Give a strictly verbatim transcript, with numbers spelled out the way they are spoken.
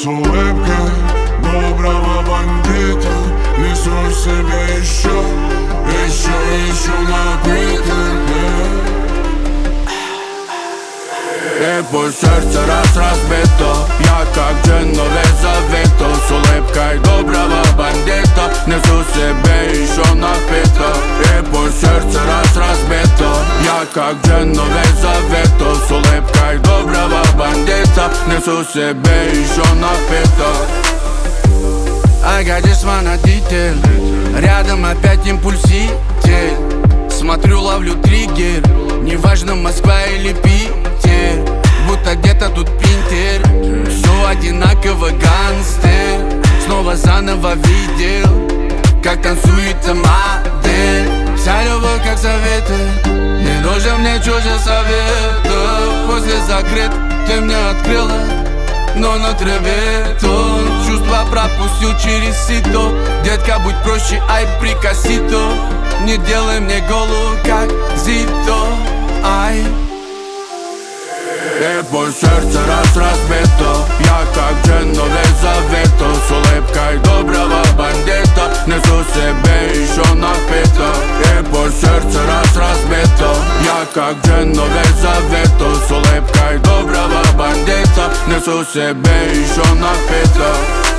с улыбкой доброго бандита. Несу в себе еще, еще, еще напиток. И пусть сердце раз разбито, я как Дженове Завито. С улыбкой доброго бандита несу себе еще напиток. И пусть сердце раз разбито, я как Дженове Завито. С улыбкой доброго бандита несу себе еще напиток. I got just one водитель, рядом опять импульситель. Смотрю, ловлю триггер, неважно Москва или Питер. Будто где-то тут Пинтер, все одинаково гангстер. Снова заново видел, как танцует модель. Вся любовь как советы, не нужен мне чужих советов. После закрыт ты мне открыла, но на траве тон. Чувства пропустил через сито. Детка, будь проще, ай, прикосито. Не делай мне голову, как Зито, ай. И пусть сердце раз разбито, я как Дженове Завито. С улыбкой доброго бандита несу себе еще напиток. И пусть сердце раз разбито, я как Дженове Завито. С улыбкой доброго бандита несу себе еще напиток.